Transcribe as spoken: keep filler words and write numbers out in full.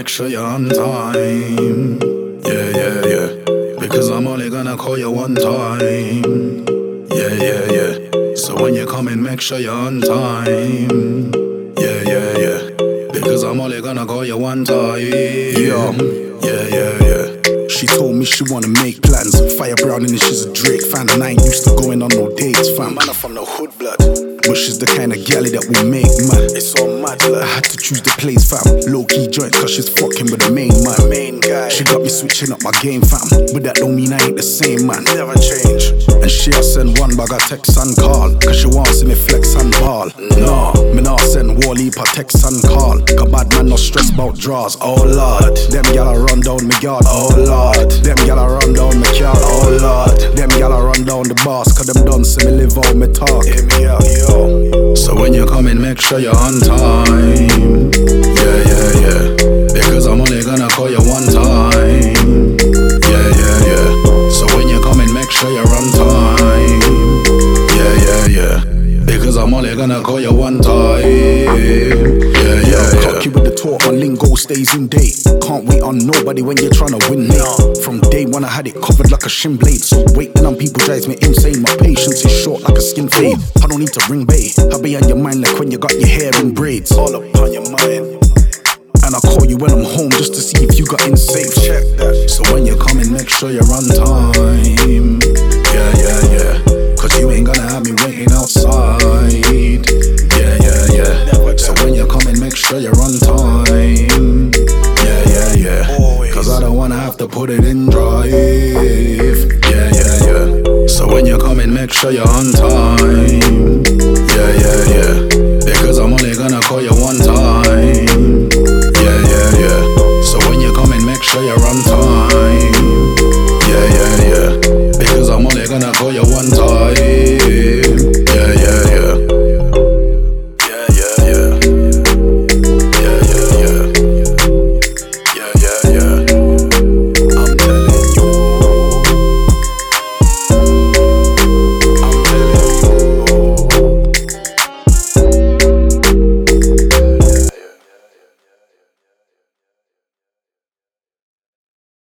make sure you're on time. Yeah, yeah, yeah. Because I'm only gonna call you one time. Yeah, yeah, yeah. So when you come in, make sure you're on time. Yeah, yeah, yeah. Because I'm only gonna call you one time. Yeah, yeah, yeah, yeah. She told me she wanna make plans. Fire Brown and she's a Drake fan, and I ain't used to going on no dates, fam. Man, I'm from the hood blood, but she's the kind of galley that will make man. It's so mad, blood. I had to choose the place, fam. Low-key joint, cause she's fucking with the main man. Main guy. She got me switching up my game, fam. But that don't mean I ain't the same, man. Never change. And she a send one bag of text and call, cause she wants me flex and ball. No, me not send Wally per text and call, cause bad man no stress about draws. Oh lord, them gyal run down me yard. Oh lord, them gyal run down me car. Oh lord, them gyal run down the boss, cause them done see me live out me talk. Hear me out, yo. So when you come in, make sure you're on time. Yeah, yeah, yeah. Because I'm only gonna call you one time. Yeah, yeah, yeah. So when you come in, make sure you're on time. Yeah, yeah, yeah. Because I'm only gonna call you one time. Yeah, yeah, yeah. Cocky with the talk, my lingo stays in date. Can't wait on nobody when you're trying to win me. From day one I had it covered like a shin blade. So waiting on people drives me insane. My patience is short like a skin fade. I don't need to ring bay. I'll be on your mind like when you got your hair in braids. All up on your mind. And I call you when I'm home just to see if you got in safe. Check that. So when you come in, make sure you're on time. Yeah, yeah, yeah. Cause you ain't gonna have me waiting outside. Yeah, yeah, yeah. So when you come in, make sure you're on time. Yeah, yeah, yeah. Cause I don't wanna have to put it in drive. Yeah, yeah, yeah. So when you come in, make sure you're on time. Yeah, yeah, yeah. Because I'm only gonna call you one time. Yeah, yeah, yeah. So when you come in, make sure you're on time. Yeah, yeah, yeah. Because I'm only gonna call you one time.